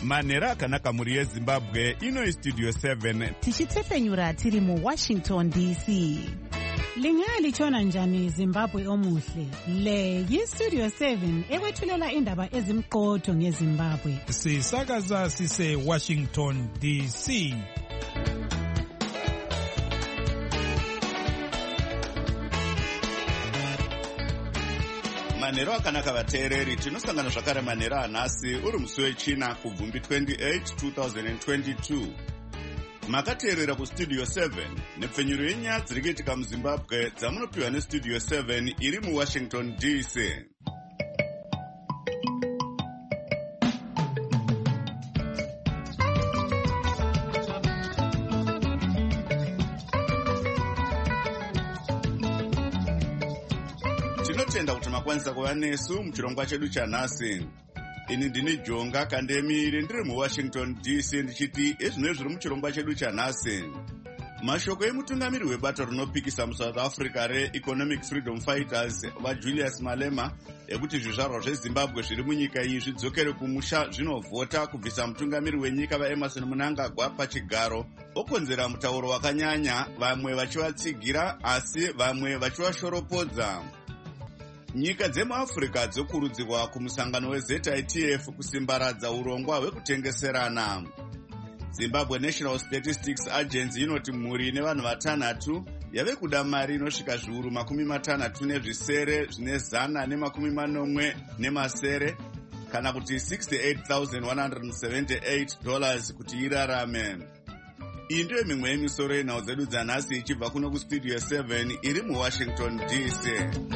manhero akanaka mhuri yezimbabwe. Ino Studio 7 tichitefenyura tiri muWashington DC. Lingalitshona njani Zimbabwe omuhle? Le yiStudio 7 ekwethulela indaba ezimqotho ngeZimbabwe. Sisakaza sise Washington DC. manhero akanaka vateereri, tinosangana zvakare manhero anhasi uri musi wechina kubvumbi 28 2022. Makateerera kuStudio 7 nepfenyuro yenyaya dziri kuitika muZimbabwe dzamunopiwa neStudio 7 iri muWashington DC. Tinotenda kuti makwanisa kuva nesu muchirongwa chedu chanhasi. Ini ndini Jonga Kandemiri ndiri muWashington DC ndichiti ezvino zviri muchirongwa chedu chanhasi. Mashoko emutungamiri webato rinopikisa muSouth Africa reEconomic Freedom Fighters vaJulius Malema ekuti zvizvarwa zveZimbabwe zviri munyika iyi zvidzokere kumusha zvinovhota kubvisa mutungamiri wenyika vaEmmerson Mnangagwa pachigaro okonzera mutauro wakanyanya, vamwe vachivatsigira asi vamwe vachivashoropodza. Nyika dzemuAfrica dzokurudzirwa kumusangano weZITF kusimbaradza urongwa hwekutengeserana. Zimbabwe National Statistics Agency inoti mhuri nevanhu vatanhatu yave kuda mari inosvika zviuru 60 zvine 180 kana kuti $68,178 kuti irarame. Iyi ndiyo mimwe yemisoro yenhau dzedu dzanhasi ichibva kuno kuStudio 7 iri muWashington DC.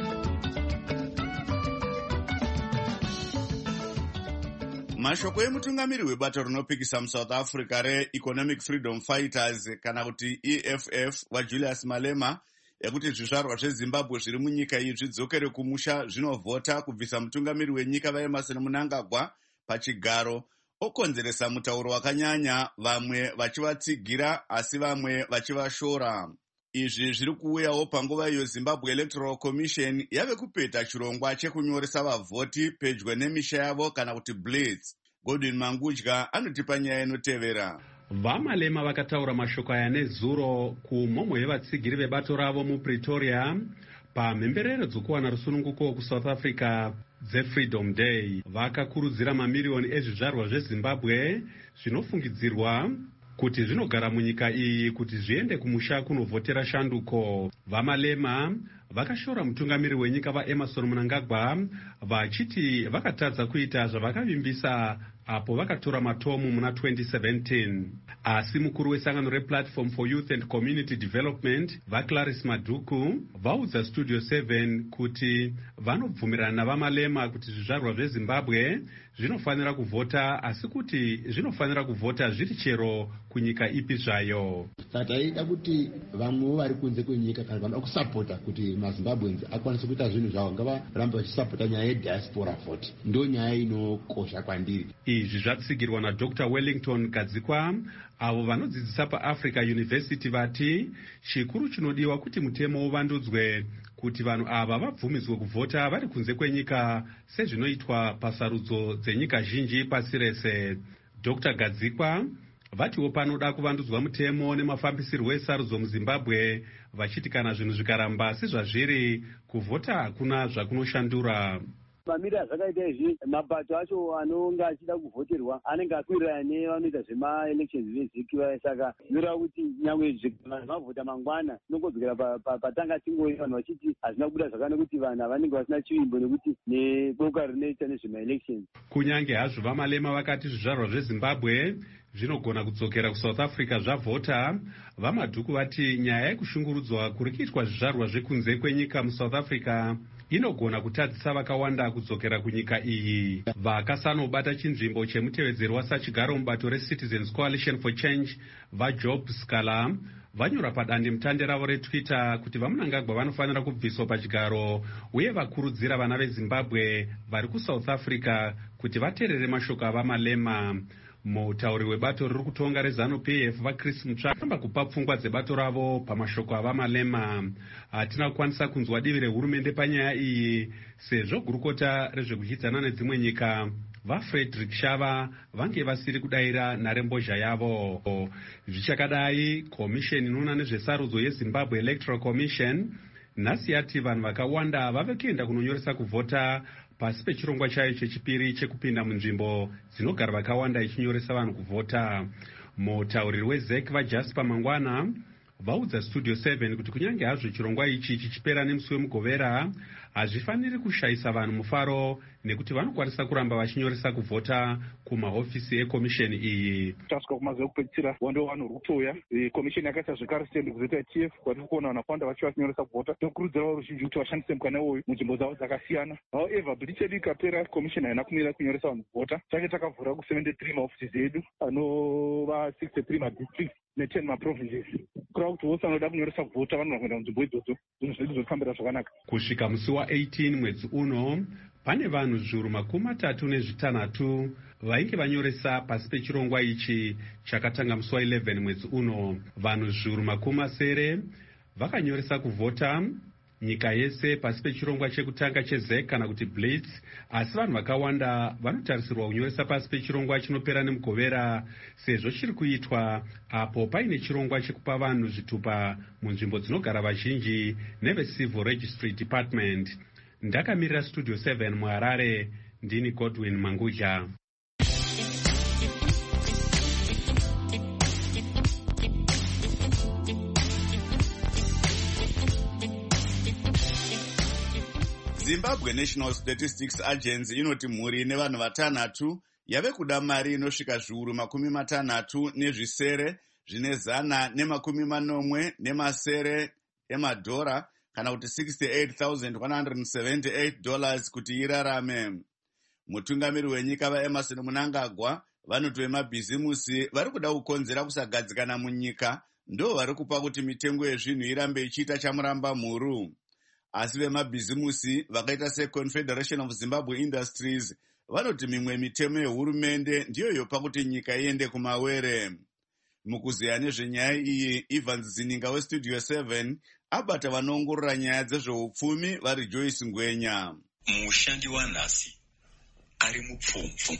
Mashoko emutungamiri webato rinopikisa muSouth Africa reEconomic Freedom Fighters kana kuti EFF vaJulius Malema ekuti zvizvarwa zveZimbabwe zviri munyika iyi zvidzokere kumusha zvinovhota kubvisa mutungamiri wenyika vaEmmerson Mnangagwa pachigaro okonzeresa mutauro wakanyanya, vamwe vachivatsigira asi vamwe vachivashora. Izvi zviri kuuyawo panguva iyo Zimbabwe Electoral Commission yave kupeta chirongwa chekunyoresa vavhoti pedyo nemisha yavo kana kuti blitz. Godwin Mangudya anotipa nyaya inotevera. VaMalema vakataura mashoko aya nezuro kumhomho yevatsigiri vebato ravo muPretoria pamhemberero dzokuwana rusununguko kuSouth Africa dzeFreedom Day. Vakakurudzira mamiriyoni ezvizvarwa zveZimbabwe zvinofungidzirwa kuti zvinogara munyika iyi kuti zviende kumusha kunovhotera shanduko. VaMalema vakashora mutungamiri wenyika vaEmmerson Mnangagwa vachiti vakatadza kuita zvavakavimbisa apo vakatora matomu muna 2017. Asi mukuru wesangano rePlatform for Youth and Community Development vaClarice Maduku vaudza Studio 7 kuti vanobvumirana navaMalema kuti zvizvarwa zveZimbabwe zvinofanira kuvhota, asi kuti zvinofanira kuvhota zviri chero kunyika ipi zvayo. Taida kuti vamwewo vari kunze kwenyika kana vanoda kusapota kuti maZimbabweans akwanise kuita zvinhu zvavo ngavarambe vachisapota nyaya yediaspora vote. Ndo nyaya inokosha kwandiri. Izvi zvatsigirwa naDr. Wellington Gadzikwa avo vanodzidzisa paAfrica University vati chikuru chinodiwa kuti mutemo uvandudzwe kuti vanhu ava vabvumidzwe kuvhota vari kunze kwenyika sezvinoitwa pasarudzo dzenyika zhinji pasi rese. Dr. Gadzikwa vatiwo panoda kuvandudzwa mutemo nemafambisirwo esarudzo muZimbabwe, vachiti kana zvinhu zvikaramba sezvazviri kuvhota hakuna zvakunoshandura. Mamira zvakaita izvi mapato acho anonga achida kuvhoterwa anenge akwirirana nevanoita zvemaelections vezikiwa, saka zvinoreva kuti nyangwe vanhu vavhota mangwana tinongodzokera patanga tingoi vanhu vachiti hazvina kubuda zvakanaka kuti vanhu vanenge vasina chivimbo nekuti neboka rinoita nezvemaelections. Kunyange hazvo vaMalema vakati zvizvarwa zveZimbabwe zvinogona kudzokera kuSouth Africa zvavhota, vaMaduku vati nyaya yekushungurudzwa kuri kuitwa zvizvarwa zvekunze kwenyika muSouth Africa inogona kutadzisa vakawanda kudzokera kunyika iyi. Vakasanobata chinzvimbo chemutevedzeri wasachigaro mubato reCitizens Coalition for Change vaJob Scala vanyora padande mutande ravo reTwitter kuti vaMnangagwa vanofanira kubviswa pachigaro, uye vakurudzira vana veZimbabwe vari kuSouth Africa kuti vateerere mashoko avaMalema. Mutauri webato riri kutonga reZANU-PF vaChris Mutsvaka akamba kupa pfungwa dzebato ravo pamashoko avaMalema. Hatina kukwanisa kunzwa divi rehurumende panyaya iyi sezvo gurukota rezvekudyidzana nedzimwe nyika vaFrederick Shava vange vasiri kudayira nharembozha yavo. Zvichakadai, komisheni inoona nezvesarudzo yeZimbabwe Electoral Commission nhasi yati vanhu vakawanda vave kuenda kunonyoresa kuvhota pasi pechirongwa chayo chechipiri chekupinda munzvimbo dzinogara vakawanda ichinyoresa vanhu kuvhota. Mutauriri weZEC vaJasper Mangwana vaudza Studio 7 kuti kunyange hazvo chirongwa ichi chichipera nemusi wemugovera, hazvifaniri kushayisa vanhu mufaro nekuti vanokwanisa kuramba vachinyoresa kuvhota kumahofisi ekomisheni iyi. Tasvika kumazuva ekupedzisira wando vanhu vari kutoya. Komisheni yakaita zvekare sitendi kuzeta TF kwatiri kuona vanhu vakawanda vachi vachinyoresa kuvhota. Tinokurudzira voruzhinji kuti vashandise mukana uyu munzvimbo dzavo dzakasiyana. However, bhidi chedu ikapera komisheni haina kumira kunyoresa vanhu kuvhota. Take takavhura ku73 maofisi edu anova 63 madistrict ne10 maprovinces. Kurava kuti vose vanoda kunyoresa kuvhota vanogona kuenda kunzvimbo idzodzo. Zvinhu zvedu zvofambira zvakanaka. Kusvika musi wa18 mwedzi uno, pane vanhu zviuru 36 vainge vanyoresa pasi pechirongwa ichi chakatanga musi wa11 mwedzi uno. Vanhu zviuru 70 vakanyoresa kuvhota nyika yese pasi pechirongwa chekutanga cheZEC kana kuti Blitz, asi vanhu vakawanda vanotarisirwa kunyoresa pasi pechirongwa chinopera nemugovera sezvo chiri kuitwa apo paine chirongwa chekupa vanhu zvitupa munzvimbo dzinogara vazhinji neveCivil Registry Department. Ndakamirira Studio 7 muHarare, ndini Godwin Manguja. Zimbabwe National Statistics Agency inoti mhuri nevanhu vatanhatu yave kuda mari inosvika zviuru 60 zvine 140 nemasere emadhora kana kuti $68,178 kuti irarame. Mutungamiri wenyika vaEmerson Mnangagwa vanoti vemabhizimusi vari kuda kukonzera kusagadzikana munyika ndo vari kupa kuti mitengo yezvinhu irambe ichiita chamuramba mhuru. Asi vemabhizimusi vakaita seConfederation of Zimbabwe Industries vanoti mimwe mitemo yehurumende ndiyo yopa kuti nyika iende kumawere. Mukuziya nezvenyaya iyi, Evans Zininga weStudio 7 abata vanoongorora nyaya dzezveupfumi vari Joyce Ngwenya. Mushandi wanhasi ari mupfumvu,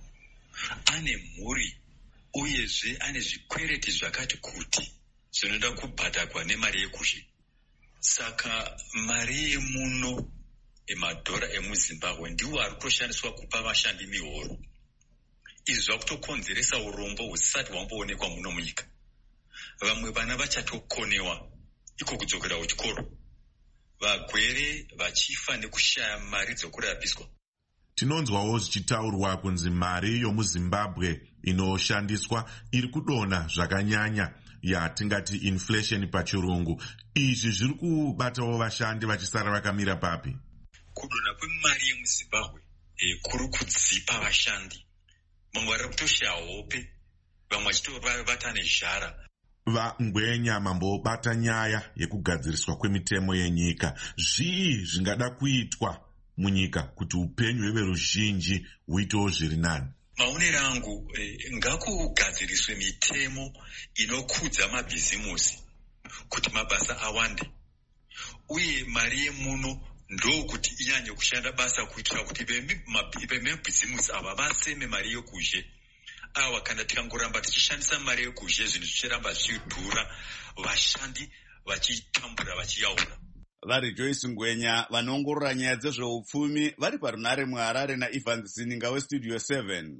ane mhuri uyezve ane zvikwereti zvakati kuti zvinoda kubhadharwa nemari yekushe. Saka mari yemuno emadhora emuZimbabwe ndiwo ari kutoshandiswa kupa vashandi mihoro. Izvi zvakutokonzeresa urombo husati hwamboonekwa muno munyika. Vamwe vana vachatokonewa iko kudzokera kuchikoro, vagwere vachifa nekushaya mari dzokurapiswa. Tinonzwawo zvichitaurwa kunzi mari yomuZimbabwe inoshandiswa iri kudonha zvakanyanya, yatingati inflation pachirungu. Izvi zviri kubatawo vashandi vachisara vakamira papi? Kudonha kwemari yemuZimbabwe kuri kudzipa vashandi. Vamwe vari kutoshaya hope, vamwe vachitobata nezhara. VaNgwenya mambobata nyaya yekugadziriswa kwemitemo yenyika. Zvii zvingada kuitwa munyika kuti upenyu hweveruzhinji huitewo zviri nani? Maonero angu ngakugadziriswe mitemo inokudza mabhizimusi kuti mabasa awande, uye mari yemuno ndokuti inyanye kushanda basa kuitira kuti vemabhizimusi ava vaseme mari yekuzhe. Awa kana tikangoramba tichishandisa mari yekuzhe, zvinhu zvichiramba zvichidhura, vashandi vachitambura vachiyaura. Vari Joyce Ngwenya vanoongorora nyaya dzezveupfumi vari parunare muHarare naEvans Zininga weStudio 7.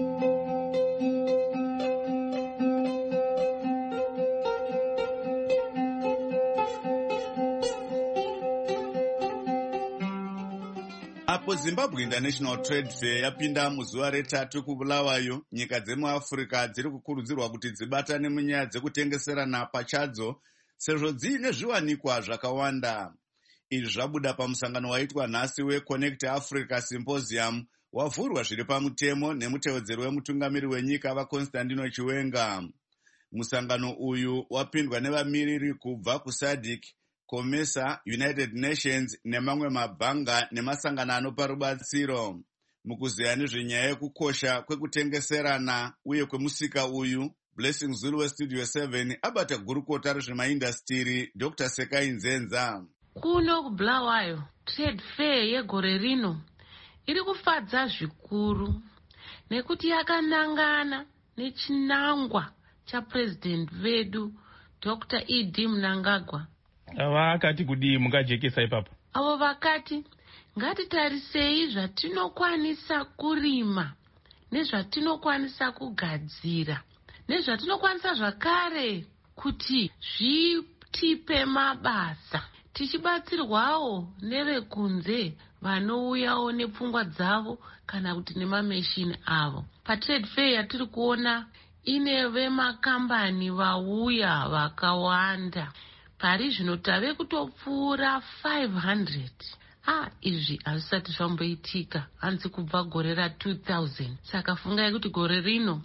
Apo Zimbabwe International Trade Fair yapinda muzuva retatu kuBulawayo, nyika dzemuAfrica dziri kukurudzirwa kuti dzibatane munyaya dzekutengeserana pachadzo sezvo dziine zviwanikwa zvakawanda. Izvi zvabuda pamusangano waitwa nhasi weConnect Africa Symposium wavhurwa zviri pamutemo nemutevedzeri wemutungamiri wenyika vaConstantino Chiwenga. Musangano uyu wapindwa nevamiriri kubva kuSADC, COMESA, United Nations nemamwe mabhanga nemasangano anopa rubatsiro. Mukuziya nezvenyaya yekukosha kwekutengeserana uye kwemusika uyu, Blessing Zulu weStudio 7 abata gurukota rezvemaindastiri Dr. Sekai Nzenza. Kuno kuBulawayo, trade fair yegore rino iri kufadza zvikuru nekuti yakanangana nechinangwa chapresident vedu Dr. E.D. Mnangagwa. Vakati kudii mukajekesa ipapo? Avo vakati ngatitarisei zvatinokwanisa kurima nezvatinokwanisa kugadzira nezvatinokwanisa zvakare kuti zvitipe mabasa, tichibatsirwawo nevekunze vanouyawo nepfungwa dzavo kana kuti nemameshini avo. Patrade fair yatiri kuona ine vemakambani vauya vakawanda. Pari zvino tave kutopfuura 500. Izvi hazvisati zvamboitika hanzi kubva gore ra2000. Saka fungai kuti gore rino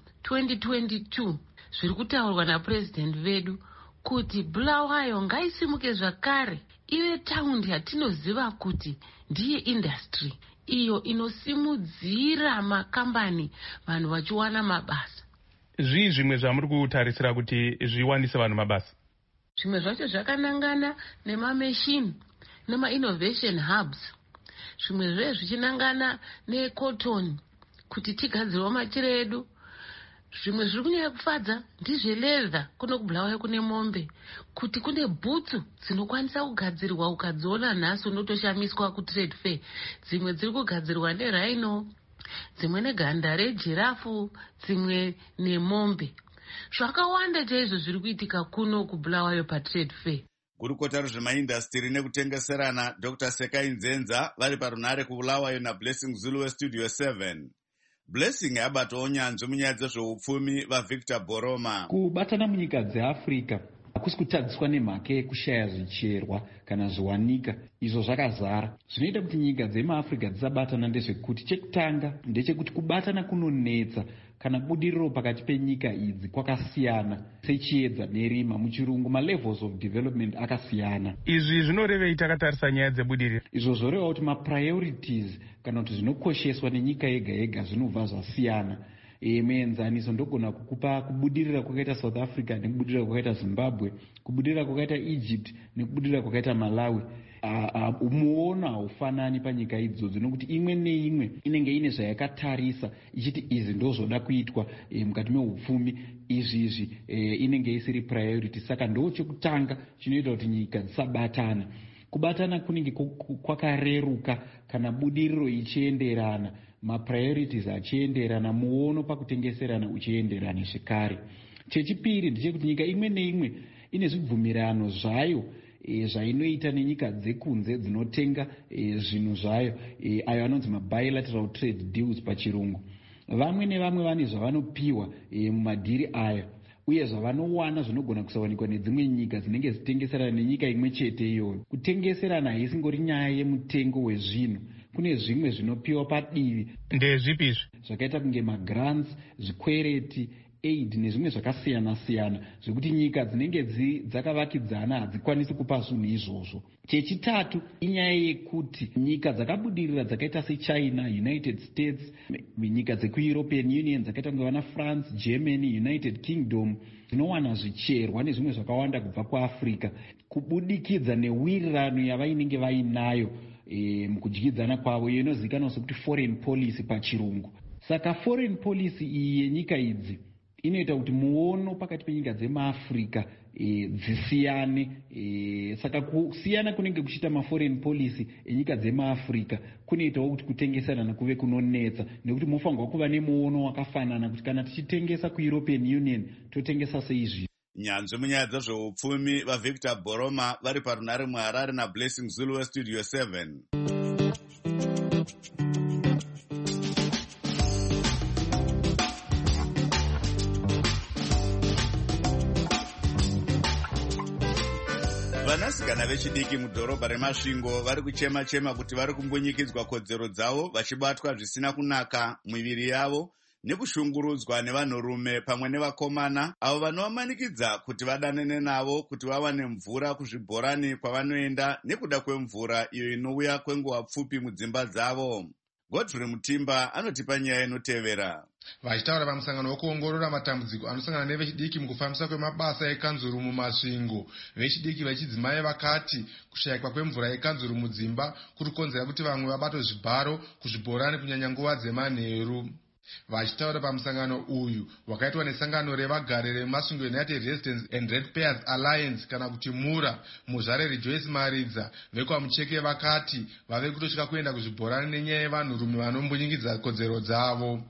2022 zviri kutaurwa napresident vedu kuti Bulawayo ngaisimuke zvakare ive taundi yatinoziva kuti ndiye industry iyo inosimudzira makambani vanhu vachiwana mabasa. Zvii zvimwe zvamuri kutarisira kuti zviwanise vanhu mabasa? Zvimwe zvacho zvakanangana nemameshini nema-innovation hubs. Zvimwe zve zvichinangana necotton kuti tigadzirwa machira edu. Zvimwe zviri kunyanya kufadza ndizveleather kuno kuBulawayo kune mombe kuti kune bhutsu dzinokwanisa kugadzirwa ukadziona nhasi unotoshamiswa kutrade fair. Dzimwe dziri kugadzirwa nerhino, dzimwe neganda rejirafu, dzimwe nemombe. Zvakawanda chaizvo zviri kuitika kuno kuBulawayo patrade fair. Gurukota rezvemaindastiri nekutengeserana Dr. Sekai Nzenza vari parunare kuBulawayo naBlessing Zulu weStudio 7. Blessing abatawo nyanzvi munyaya dzezveupfumi vaVictor Boroma. Kubatana munyika dzeAfrica hakusi kutadziswa nemhaka yekushaya zvicherwa kana zviwanika, izvo zvakazara. Zvinoita kuti nyika dzemaAfrica dzisabatana ndezvekuti chekutanga ndechekuti kubatana kunonetsa kana budiriro pakati penyika idzi kwakasiyana, sechiedza nerima muchirungu, malevels of development akasiyana. Izvi zvinorevei takatarisa nyaya dzebudiriro? Izvo zvoreva kuti mapriorities kana kuti zvinokosheswa nenyika yega yega zvinobva zvasiyana. Muenzaniso ndogona kukupa kubudirira kwakaita South Africa nekubudirira kwakaita Zimbabwe, kubudirira kwakaita Egypt nekubudirira kwakaita Malawi. Muono haufanani panyika idzodzo nokuti imwe neimwe inenge ine zvayakatarisa ichiti izvi ndozvoda kuitwa mukati meupfumi, izvi inenge isiri priority. Saka ndo chekutanga chinoita kuti nyika dzisabatana. Kubatana kunenge kwakareruka kana budiriro ichienderana, mapriorities achienderana, muono pakutengeserana uchienderana zvekare. Chechipiri ndechekuti nyika imwe neimwe ine zvibvumirano zvayo zvainoita nenyika dzekunze dzinotenga zvinhu zvayo, ayo anonzi mabilateral trade deals pachirungu. Vamwe nevamwe vane zvavanopiwa mumadhiri aya uye zvavanowana zvinogona kusawanikwa nedzimwe nyika dzinenge zitengeserana nenyika imwe chete iyoyo. Kutengeserana haisingori nyaya yemutengo wezvinhu, kune zvimwe zvinopiwa padivi. Ndezvipi izvi? Zvakaita kunge magrants, zvikwereti, aid nezvimwe zvakasiyana-siyana zvekuti nyika dzinenge dzakavakidzana hadzikwanisi kupa zvinhu izvozvo. Chechitatu inyaya yekuti nyika dzakabudirira dzakaita seChina, United States, nyika dzekuEuropean Union dzakaita kunge vana France, Germany, United Kingdom dzinowana zvicherwa nezvimwe zvakawanda kubva kuAfrica kubudikidza newirirano yavainenge vainayo mukudyidzana kwavo, iyo inozivikanwa sekuti foreign policy pachirungu. Saka foreign policy iyi yenyika idzi inoita kuti muono pakati penyika dzemaAfrica dzisiyane. Saka kusiyana kunenge kuchiita maforeign policy enyika dzemaAfrica kunoitawo kuti kutengeserana kuve kunonetsa, nekuti mofanirwa kuva nemuono wakafanana kuti kana tichitengesa kuEuropean Union totengesa seizvi. Nyanzvi munyaya dzezveupfumi vaVictor Boroma vari parunare muHarare naBlessing Zulu weStudio 7. Vanasikana vechidiki mudhorobha reMasvingo vari kuchema-chema kuti vari kumbunyikidzwa kodzero dzavo vachibatwa zvisina kunaka miviri yavo nekushungurudzwa nevanhurume pamwe nevakomana avo vanovamanikidza kuti vadanane navo kuti vawane mvura kuzvibhorani kwavanoenda nekuda kwemvura iyo inouya kwenguva pfupi mudzimba dzavo. Godfrey Mutimba anotipa nyaya inotevera. Vachitaura pamusangano wekuongorora matambudziko anosangana nevechidiki mukufambisa kwemabasa ekanzuru mumasvingo, vechidiki vechidzimai vakati kushayikwa kwemvura yekanzuru mudzimba kuri kukonzera kuti vamwe vabatwe zvibharo kuzvibhorani kunyanya nguva dzemanheru. Vachitaura pamusangano uyu wakaitwa nesangano revagari remasvingo United Residents and Ratepayers Alliance kana kuti MURA, muzvareri Joyce Maridza vekwamucheke vakati vave kutosvika kuenda kuzvibhorani nenyaya yevanhurume vanombunyikidza kodzero dzavo.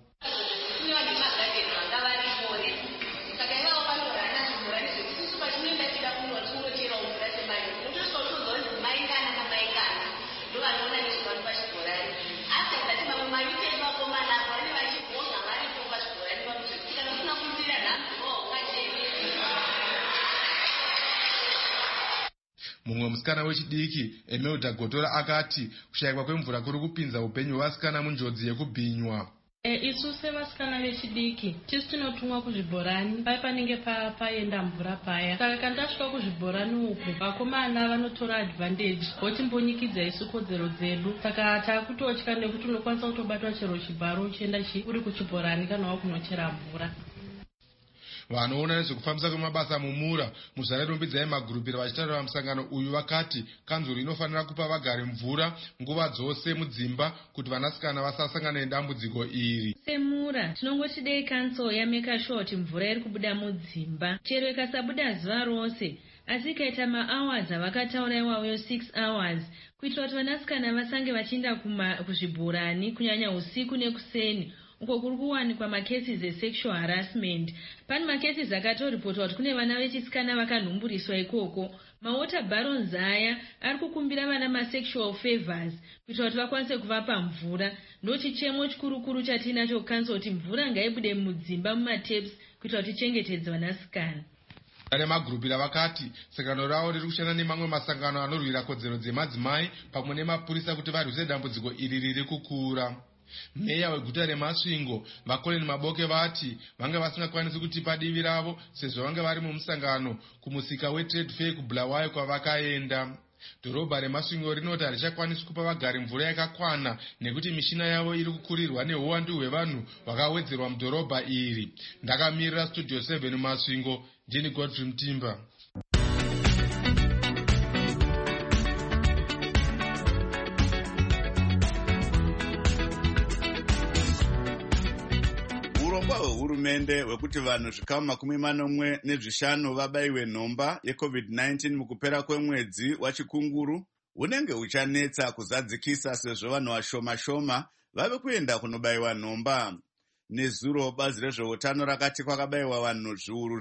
Mumwe musikana wechidiki Emelda Gotora akati kushayikwa kwemvura kuri kupinza upenyu hwevasikana munjodzi yekubhinywa. Isu sevasikana vechidiki tisu tinotumwa kuzvibhorani paya panenge paenda mvura paya. Saka kandasvika kuzvibhorani uku vakomana vanotora advantage votimbonyikidza isu kodzero dzedu. Saka takutotya nekuti unokwanisa kutobatwa chero chibharo uchienda uri kuchibhorani kana wakunochera mvura. Vanoona nezvekufambisa kwemabasa mumura muzvarerumbidzai magurupira vachitaura pamusangano uyu vakati kanzuru inofanira kupa vagari mvura nguva dzose mudzimba kuti vanasikana vasasangana nedambudziko iri. Semura tinongoti dei council yameka sure kuti mvura iri kubuda mudzimba chero ikasabuda zuva rose asi ikaita mahours avakataura iwayo 6 hours kuitira kuti vanasikana vasange vachienda kuzvibhorani kunyanya usiku nekuseni uko kuri kuwanikwa macases esexual harassment. Pane macases akatoripotwa kuti kune vana vechisikana vakanhumburiswa ikoko. Mawater barons aya ari kukumbira vana masexual favors kuitira kuti vakwanise kuvapa mvura. Ndo chichemo chikurukuru chatinacho kukanisa kuti mvura ngaibude mudzimba mumataps kuitira kuti tichengetedze vanasikana. Vane magurupira vakati sangano ravo riri kushanda nemamwe masangano anorwira kodzero dzemadzimai pamwe nemapurisa kuti varwise dambudziko iri riri kukura. Meya weguta remasvingo vakoleni Maboke vati vanga vasingakwanisi kutipa divi ravo sezvo vanga vari mumusangano kumusika wetrade fair kuBulawayo kwavakaenda. Dhorobha remasvingo rinoti harichakwanisi kupa vagari mvura yakakwana nekuti mishina yavo iri kukurirwa neuwandu hwevanhu vakawedzerwa mudhorobha iri. Ndakamirira Studio 7 mumasvingo, ndini Godfrey Mutimba. Hurumende wekuti vanhu zvikama 45 vabayiwe nhomba yeCovid-19 mukupera kwemwedzi wachikunguru unenge uchanetsa kuzadzikisa sezvo vanhu vashoma vave kuenda kunobayiwa nhomba. Nezuro bazi rezveutano rakati kwakabayiwa vanhu zviuru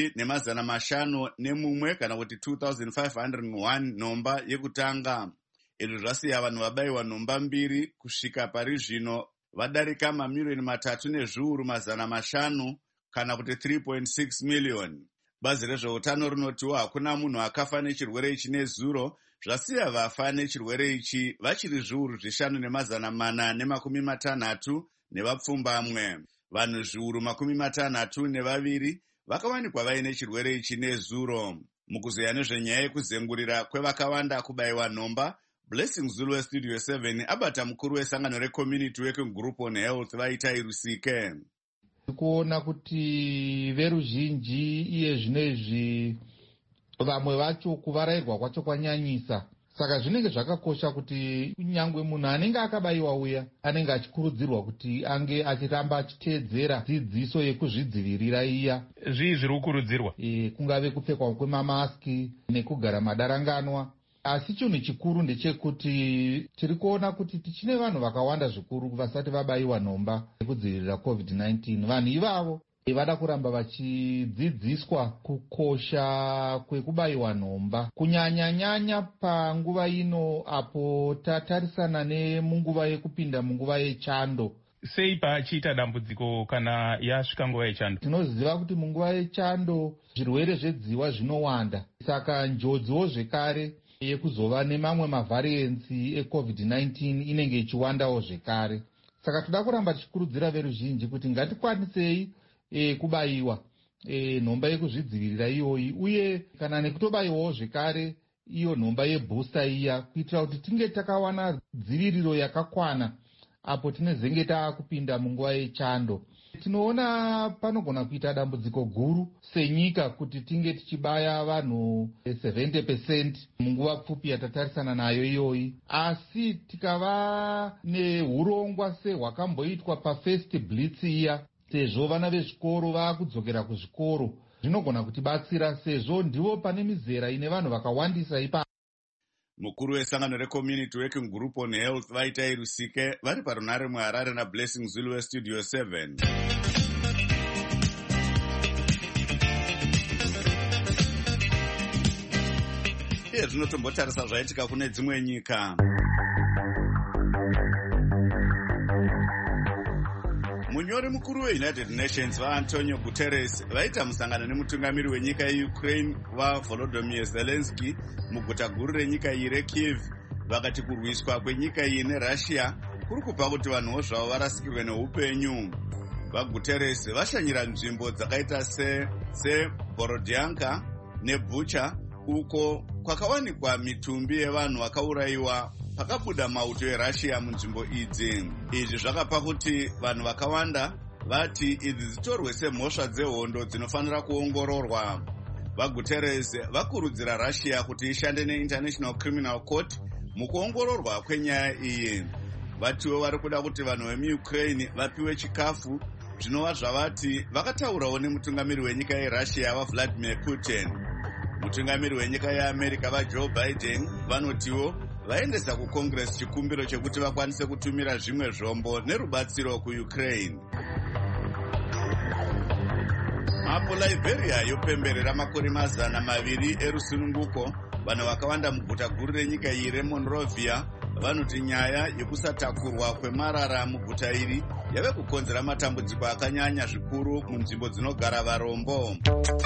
2,501 kana kuti 2,501 nhomba yekutanga. Izvi zvasiya vanhu vabayiwa nhomba 2 kusvika pari zvino vadarika mamiliyoni 3,500,000 kana kuti 3.6 million. Bazi rezveutano rinotiwo hakuna munhu akafa nechirwere ichi nezuro, zvasiya vafa nechirwere ichi vachiri zviuru 5,460 nevapfumbamwe. Vanhu zviuru 62 vakawanikwa vaine chirwere ichi nezuro. Mukuzeya nezvenyaya yekuzengurira kwevakawanda kubayiwa nhomba, Blessing Zulu weStudio 7 abata mukuru wesangano reCommunity Working Group on Health vaita irusike. Kuona kuti veruzhinji iye zvinezvi vamwe vacho kuvarairwa kwacho kwanyanyisa. Saka zvinenge zvakakosha kuti kunyangwe munhu anenge akabayiwa uya anenge achikurudzirwa kuti ange achiramba achiteedzera dzidziso yekuzvidzivirira iya. Zvii zviri kukurudzirwa? Kungave kupfekwa kwemamaski nekugara madaranganwa. Asi chinhu chikuru ndechekuti tiri kuona kuti tichine vanhu vakawanda zvikuru vasati vabayiwa nhomba yekudzivirira COVID-19. Vanhu ivavo vada kuramba vachidzidziswa kukosha kwekubayiwa nhomba, kunyanya panguva ino apo tatarisana nemunguva yekupinda munguva yechando. Sei pachiita dambudziko kana yasvika nguva yechando? Tinoziva kuti munguva yechando zvirwere zvedziwa zvinowanda, saka njodziwo zvekare yekuzova nemamwe mavhariensi eCovid-19 inenge ichiwandawo zvekare. Saka toda kuramba tichikurudzira veruzhinji kuti ngatikwanisei kubayiwa nhomba yekuzvidzivirira iyoyi, uye kana nekutobayiwawo zvekare iyo nhomba yebooster iya, kuitira kuti tinge takawana dziviriro yakakwana apo tinezenge taakupinda munguva yechando. Tinoona panogona kuita dambudziko guru senyika kuti tinge tichibaya vanhu 70% munguva pfupi yatatarisana nayo iyoyi, asi tikava neurongwa sehwakamboitwa pafirst blitz iya, sezvo vana vezvikoro vaakudzokera kuzvikoro, zvinogona kutibatsira sezvo ndivo pane mizera ine vanhu vakawandisa ipapo. Mukuru wesangano reCommunity Working Group on Health Vaitai Rusike vari parunare muHarare naBlessing Zulu weStudio 7. Iye zvinotombotarisa zvaitika kune dzimwe nyika. Munyori mukuru weUnited Nations vaAntonio Guterres vaita musangano nemutungamiri wenyika yeUkraine vaVolodymyr Zelensky muguta guru renyika iyi reKyiv, vakati kurwiswa kwenyika iyi neRussia kuri kupa kuti vanhuwo zvavo varasikirwe neupenyu. VaGuterres vashanyira nzvimbo dzakaita seBorodyanka neBucha uko kwakawanikwa mitumbi yevanhu vakaurayiwa pakabuda mauto eRussia munzvimbo idzi. Izvi zvakapa kuti vanhu vakawanda vati idzi dzitorwe semhosva dzehondo dzinofanira kuongororwa. VaGuterres vakurudzira Russia kuti ishande neInternational Criminal Court mukuongororwa kwenyaya iyi. Vatiwo vari kuda kuti vanhu vemuUkraine vapiwe chikafu, zvinova zvavati vakataurawo nemutungamiri wenyika yeRussia vaVladimir Putin. Mutungamiri wenyika yeAmerica vaJoe Biden vanotiwo vaendesa kuCongress chikumbiro chekuti vakwanise kutumira zvimwe zvombo nerubatsiro kuUkraine. Apo Liberia yopemberera makore 200 erusununguko, vanhu vakawanda muguta guru renyika iyi reMonrovia vanoti nyaya yekusatakurwa kwemarara muguta iri yave kukonzera matambudziko akanyanya zvikuru munzvimbo dzinogara varombo.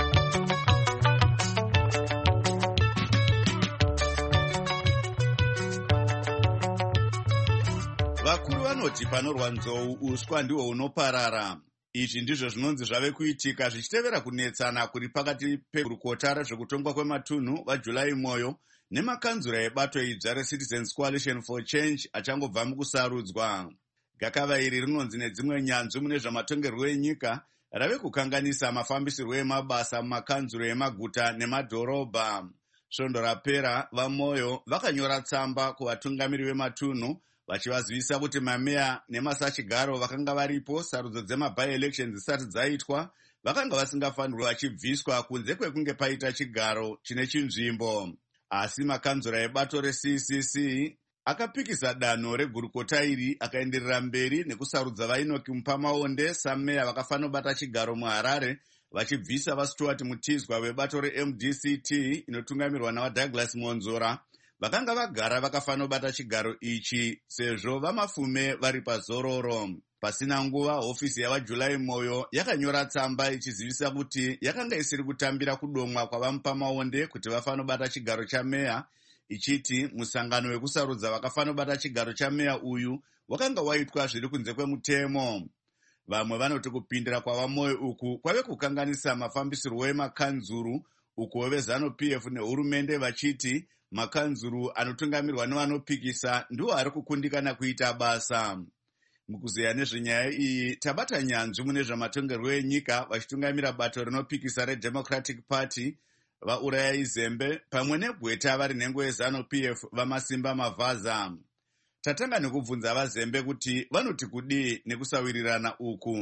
Vakuru vanoti panorwa nzou uswa ndihwo unoparara. Izvi ndizvo zvinonzi zvave kuitika zvichitevera kunetsana kuri pakati pegurukota rezvekutongwa kwematunhu vaJulai Moyo nemakanzura ebato idzva reCitizens Coalition for Change achangobva mukusarudzwa. Gakava iri rinonzi nedzimwe nyanzvi mune zvamatongerwo enyika rave kukanganisa mafambisirwo emabasa mumakanzuro emaguta nemadhorobha. Svondo rapera vaMoyo vakanyora tsamba kuvatungamiri vematunhu vachivazivisa kuti mameya nemasachigaro vakanga varipo sarudzo dzemaby-elections dzisati dzaitwa vakanga vasingafanirwi vachibviswa kunze kwekunge paita chigaro chine chinzvimbo. Asi makanzura ebato reCCC akapikisa danho regurukota iri akaenderera mberi nekusarudza vainoki Mupamaonde sameya vakafanira kubata chigaro muHarare, vachibvisa vaStuart Mutizwa vebato reMDCT inotungamirwa navaDouglas Monzora vakanga vagara vakafanira kubata chigaro ichi sezvo vamafume vari pazororo. Pasina nguva hofisi yavaJulai Moyo yakanyora tsamba ichizivisa kuti yakanga isiri kutambira kudomwa kwavaMupamaonde kuti vafanira kubata chigaro chameya, ichiti musangano wekusarudza vakafanira kubata chigaro chameya uyu wakanga waitwa zviri kunze kwemutemo. Vamwe vanoti kupindira kwavaMoyo uku kwave kukanganisa mafambisirwo emakanzuru, uko veZANU-PF nehurumende vachiti makanzuru anotungamirwa nevanopikisa ndiwo ari kukundikana kuita basa. Mukuzeya nezvenyaya iyi tabata nyanzvi mune zvamatongerwo enyika vachitungamira bato rinopikisa reDemocratic Party vaUrayai Zembe pamwe negweta vari nhengo yeZANU-PF vamasimba Mavhaza. Tatanga nekubvunza vaZembe kuti vanoti kudii nekusawirirana uku.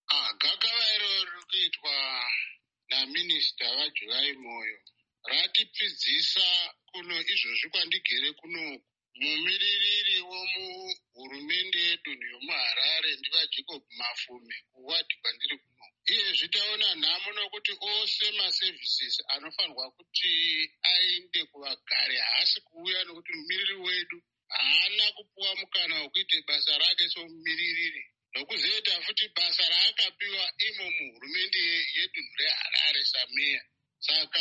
Gakava iro riri kuitwa naminista vaJulai Moyo ratipfidzisa kuno izvozvi kwandigere kuno mumiririri womuhurumende yedu yomuHarare ndivaJacob Mafume kuwadi kwandiri kuno. Iyezvi taona nhamo nokuti ose maservices anofanirwa kuti aende kuvagari haasi kuuya nokuti mumiriri wedu haana kupuwa mukana wekuita basa rake somumiririri, nokuzoita futi basa raakapiwa imo muhurumende yedu reHarare sameya. Saka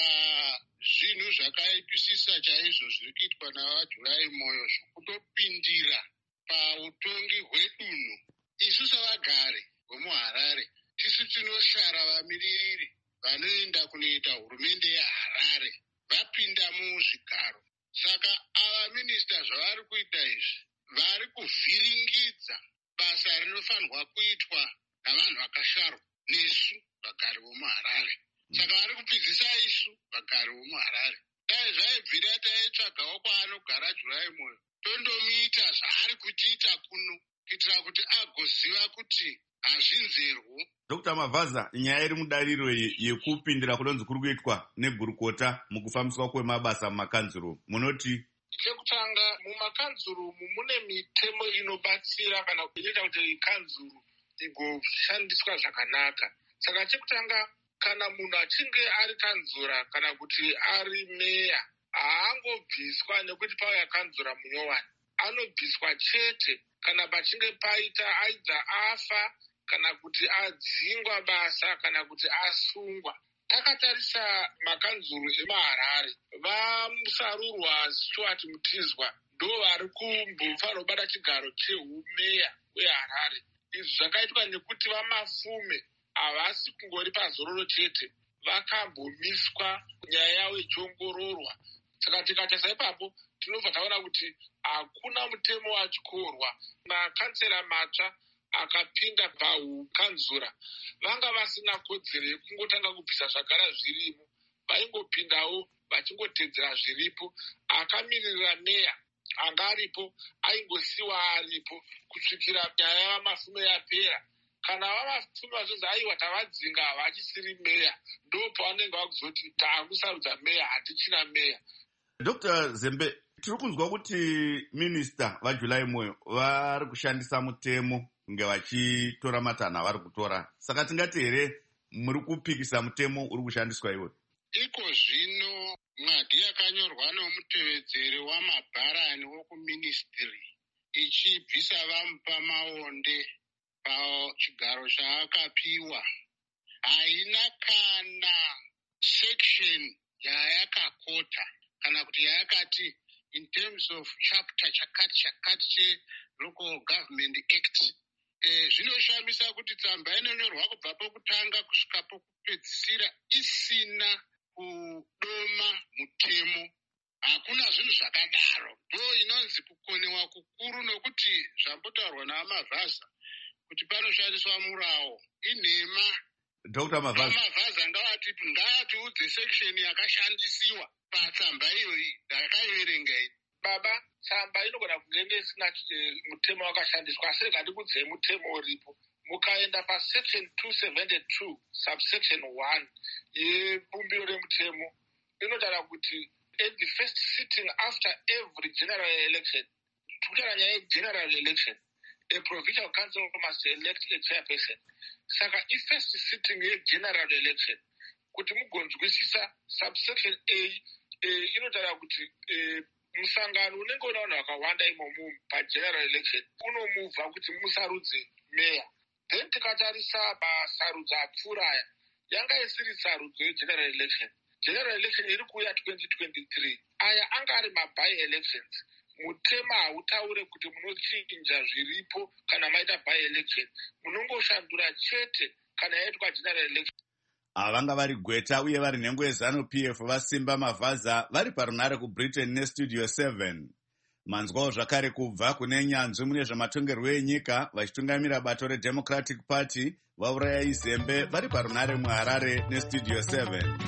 zvinhu zvakaipisisa chaizvo zviri kuitwa navaJulai Moyo zvokutopindira pautongi hwedunhu. Isu savagari vemuHarare tisu tinoshara vamiririri vanoenda kunoita hurumende yeHarare vapinda muzvigaro. Saka ava minista zvavari kuita izvi vari kuvhiringidza basa rinofanirwa kuitwa navanhu vakasharwa nesu vagari vomuharare. Saka vari kupfidzisa isu vagari vomuharare. Dai zvaibvira taitsvagawo kwaanogara Jurai Moyo tondomuita zvaari kuchiita kuno kuitira kuti agoziva kuti hazvinzerwo. Dr. Mavhaza, nyaya iri mudariro yekupindira kunonzi kuri kuitwa negurukota mukufambiswa kwemabasa mumakanzuru, munoti? Chekutanga, mumakanzuru mune mitemo inobatsira kana kuita kuti kanzuru igoshandiswa zvakanaka. Saka chekutanga, kana munhu achinge ari kanzura kana kuti ari meya, haangobviswa nekuti pauya kanzura munyowani. Anobviswa chete kana pachinge paita aidha afa kana kuti adzingwa basa kana kuti asungwa. Takatarisa makanzuru emuHarare, vamusarurwa Stuart Mutizwa ndo vari kumbofanira kubata chigaro chehumeya weHarare. Izvi zvakaitwa nekuti vamafume havasi kungori pazororo chete, vakambomiswa nyaya yavo ichiongororwa. Saka tikatarisa ipapo tinobva taona kuti hakuna mutemo wachikorwa. Makansera matsva akapinda paukanzura vanga vasina kodzero yekungotanga kubvisa zvagara zvirimo, vaingopindawo vachingotedzera zviripo. Akamiririra meya anga aripo aingosiwa aripo kusvikira nyaya yavamafume yapera. Kana vamafume vazonzi aiwa tavadzinga havachisiri meya, ndo pavanenge vakuzoti taakusarudza meya, hatichina meya. Dr. Zembe, tiri kunzwa kuti minista vaJurai Moyo vari kushandisa mutemo kunge vachitora matanha vari kutora. Saka tingati here muri kupikisa mutemo uri kushandiswa iwe? Iko zvino mwadi yakanyorwa nomutevedzeri wamabharani wokuministry ichibvisa vamupa maonde pachigaro chaakapiwa haina kana section yayakakota kana kuti yayakati in terms of chapter chakati cheLocal Government Act. Zvinoshamisa kuti tsamba inonyorwa kubva pokutanga kusvika pokupedzisira isina kudoma mutemo. Hakuna zvinhu zvakadaro. Ndo inonzi kukonewa kukuru, nokuti zvambotaurwa naMavhaza kuti panoshandiswa murawo inhema. Dr. Mavhaza ngavatiudze section yakashandisiwa patsamba iyoyi ndakaiverenga iyi. Baba, tsamba inogona kunge isina mutemo wakashandiswa, asi ngandikuudzei mutemo uripo. Mukaenda pasection 272 subsection 1 yebumbiro remutemo, inotaura kuti at the first sitting after every general election, tukutaura nyaya yegeneral election, a provincial council must elect a chairperson. Saka i-first sitting yegeneral election, kuti mugonzwisisa subsection A inotaura kuti musangano unenge una vanhu vakawanda imomo pageneral election unomuvha kuti musarudze meya. Then tikatarisa masarudzo apfuuraya, yanga isiri sarudzo yegeneral election. General election iri kuuya 2023, aya anga ari maby elections. Mutemo hautaure kuti munochinja zviripo kana maita by election, munongoshandura chete kana yaitwa general election. Vanga vari Gweta uye vari nhengo yeZanu PF vaSimba Mavhaza vari parunare kuBritain neStudio 7. Manzwawo zvakare kubva kune nyanzvi mune zvamatongerwo enyika vachitungamira bato reDemocratic Party vauraya Zembe vari parunare muHarare neStudio 7.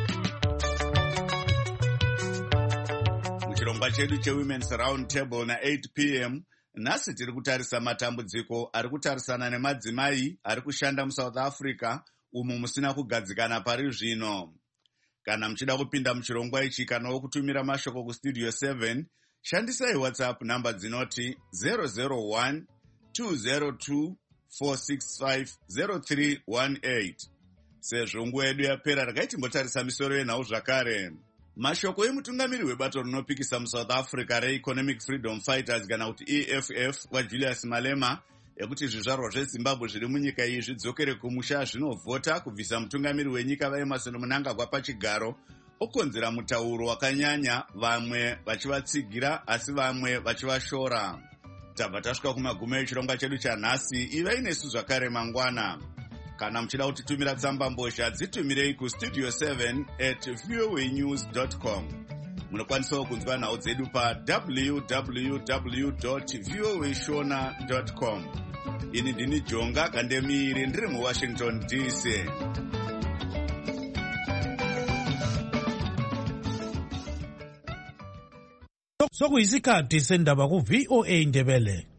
Muchirongwa chedu cheWomen's Round Table na8 p.m. nhasi tiri kutarisa matambudziko ari kutarisana nemadzimai ari kushanda muSouth Africa umo musina kugadzikana pari zvino. Kana muchida kupinda muchirongwa ichi kana wokutumira mashoko kuStudio 7, shandisai WhatsApp namba dzinoti 001 202 465 0318. Sezvo nguva yedu yapera, regai timbotarisa misoro yenhau zvakare. Mashoko emutungamiri webato rinopikisa muSouth Africa reEconomic Freedom Fighters kana kuti EFF waJulius Malema ekuti zvizvarwa zveZimbabwe zviri munyika iyi zvidzokere kumusha zvinovhota kubvisa mutungamiri wenyika vaEmmerson Mnangagwa pachigaro, okonzera mutauro wakanyanya, vamwe vachivatsigira asi vamwe vachivashora. Tabva tasvika kumagumo echirongwa chedu chanhasi. Ivai nesu zvakare mangwana. Kana muchida kutitumira tsamba mbozha, dzitumirei kustudio 7@voanews.com. Munokwanisawo kunzwa nhau dzedu pa www.voashona.com. ini ndini Jonga Kandemiri ndiri muWashington DC. Sokuyisikhathi sendaba ku VOA Ndebele.